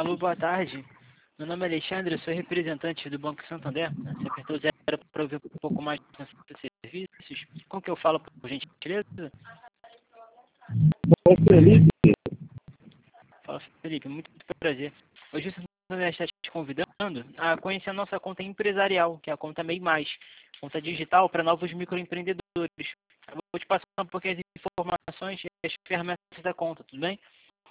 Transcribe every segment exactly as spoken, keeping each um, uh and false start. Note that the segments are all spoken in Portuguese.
Alô, boa tarde. Meu nome é Alexandre, eu sou representante do Banco Santander. Você apertou zero para ouvir um pouco mais dos seus serviços. Com que eu falo, por gentileza? Bom, Felipe. Fala, Felipe, muito prazer. Hoje o Santander está te convidando a conhecer a nossa conta empresarial, que é a conta MEI Mais, conta digital para novos microempreendedores. Eu vou te passar um pouquinho as informações e as ferramentas da conta, tudo bem?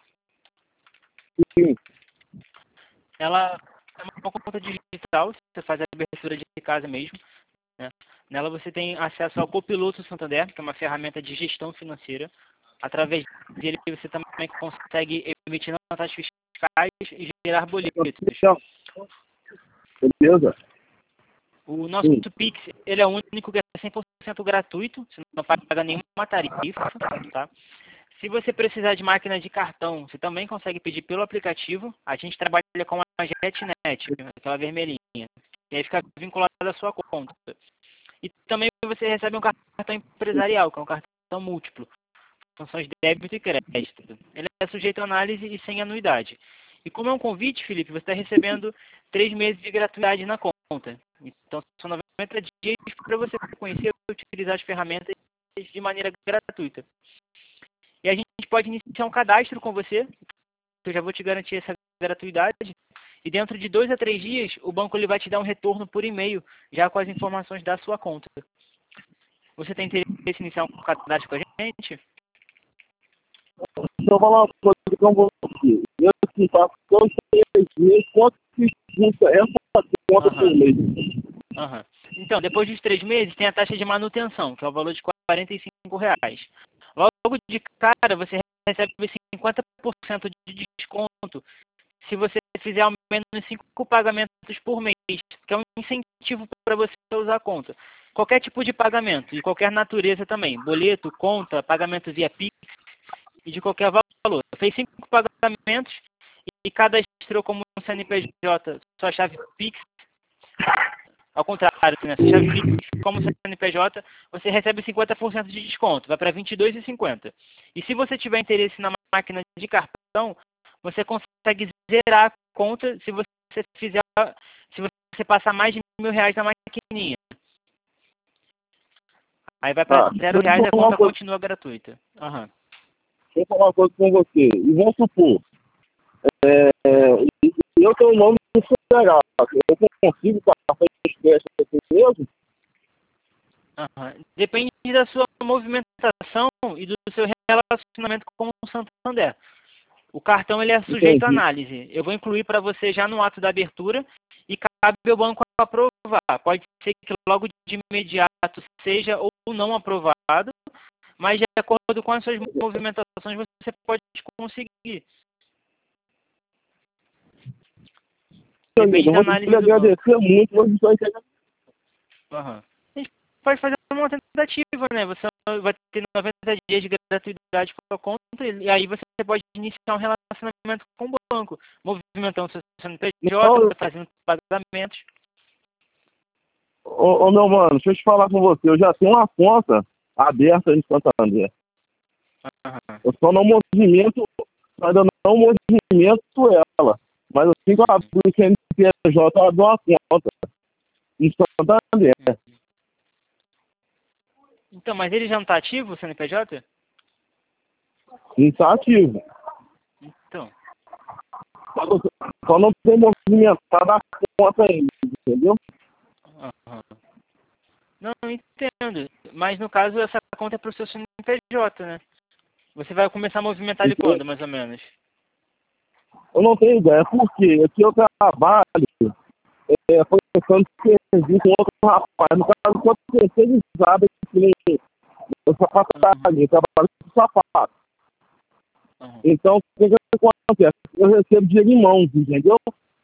Sim. Ela é uma conta digital, você faz a abertura de casa mesmo, né? Nela você tem acesso ao Copiloto Santander, que é uma ferramenta de gestão financeira. Através dele você também consegue emitir notas fiscais e gerar boletos. Beleza? O nosso Sim. Pix, ele é o único que é cem por cento gratuito, você não paga nenhuma tarifa, tá? Se você precisar de máquina de cartão, você também consegue pedir pelo aplicativo. A gente trabalha com a JetNet, aquela vermelhinha. E aí fica vinculado à sua conta. E também você recebe um cartão empresarial, que é um cartão múltiplo. Funções de débito e crédito. Ele é sujeito a análise e sem anuidade. E como é um convite, Felipe, você está recebendo três meses de gratuidade na conta. Então, são noventa dias para você conhecer e utilizar as ferramentas de maneira gratuita. E a gente pode iniciar um cadastro com você, eu já vou te garantir essa gratuidade, e dentro de dois a três dias, o banco ele vai te dar um retorno por e-mail, já com as informações da sua conta. Você tem interesse em iniciar um cadastro com a gente? Deixa eu falar uma coisa com você. Eu, assim, faço dois, três meses, quanto que custa essa conta Aham. por mês? Aham. Então, depois dos três meses, tem a taxa de manutenção, que é o valor de quarenta e cinco reais. Logo de cara, você recebe cinquenta por cento de desconto se você fizer ao menos cinco pagamentos por mês, que é um incentivo para você usar a conta. Qualquer tipo de pagamento, de qualquer natureza também, boleto, conta, pagamento via Pix e de qualquer valor. Fez cinco pagamentos e cadastrou como um C N P J sua chave Pix, ao contrário, né? Sua chave Pix como C N P J, você recebe cinquenta por cento de desconto, vai para vinte e dois reais e cinquenta centavos. E se você tiver interesse na máquina de cartão, você consegue zerar a conta se você fizer, se você passar mais de mil reais na maquininha. Aí vai para Tá. zero reais e a conta continua gratuita. Uhum. Deixa eu falar uma coisa com você. E vamos supor, é, eu tenho o nome do federal. Eu consigo passar esse teste assim mesmo? Uhum. Depende da sua movimentação e do seu relacionamento com o Santander. O cartão ele é sujeito à Entendi. análise. Eu vou incluir para você já no ato da abertura e cabe ao banco aprovar. Pode ser que logo de imediato seja ou não aprovado, mas de acordo com as suas movimentações você pode conseguir. Depende Eu da vou te análise do banco. agradecer muito, mas isso aí é Uhum. A gente pode fazer uma tentativa, né? Você vai ter noventa dias de gratuidade com a conta e aí você pode iniciar um relacionamento com o banco, movimentando seu C N P J, Não, fazendo pagamentos. ô, ô, meu mano, deixa eu te falar com você. Eu já tenho uma conta aberta em Santander. Uhum. Eu só não movimento, ainda não movimento ela. Mas assim que eu abri o C N P J, eu abri uma conta em Santander. Então, mas ele já não está ativo, o C N P J? Não está ativo. Então. Só, só não tem movimentado a conta ainda, entendeu? Uhum. Não, eu entendo. Mas no caso, essa conta é para o seu C N P J, né? Você vai começar a movimentar ele quando, mais ou menos? Eu não tenho ideia, porque aqui eu trabalho, é, foi pensando que existe um outro rapaz. No caso, quando você sabe que eu sou sapataria, eu trabalho com sapato. Uhum. Então, o que que acontece? Eu recebo dinheiro em mãos, entendeu?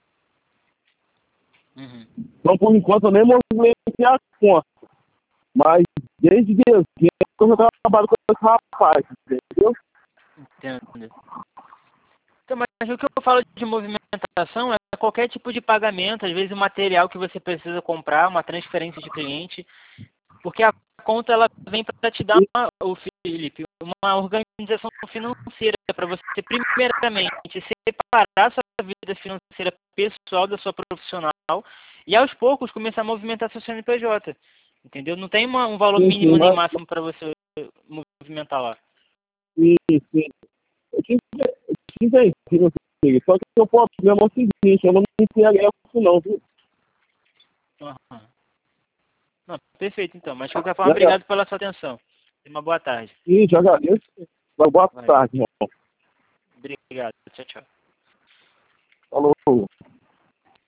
Uhum. Então, por enquanto, eu nem movimentei a conta. Mas, desde dezembro, eu já trabalho com esse rapaz, entendeu? Entendo. Então, mas o que eu falo de movimentação é qualquer tipo de pagamento, às vezes o material que você precisa comprar, uma transferência de cliente, porque a conta ela vem para te dar uma, o Felipe, uma organização financeira para você, primeiramente, separar sua vida financeira pessoal da sua profissional e, aos poucos, começar a movimentar seu C N P J. Entendeu? Não tem uma, um valor Sim, mínimo sim, nem mas... máximo para você movimentar lá. Sim, sim. Eu te entendi, meu filho. Só que o problema é o seguinte, eu não me interesso não, viu? Uhum. Não, perfeito, então. Mas, de qualquer forma, obrigado pela sua atenção. Tenha uma boa tarde. Sim, já agradeço. Boa Vai. tarde, irmão. Obrigado. Tchau, tchau. Falou.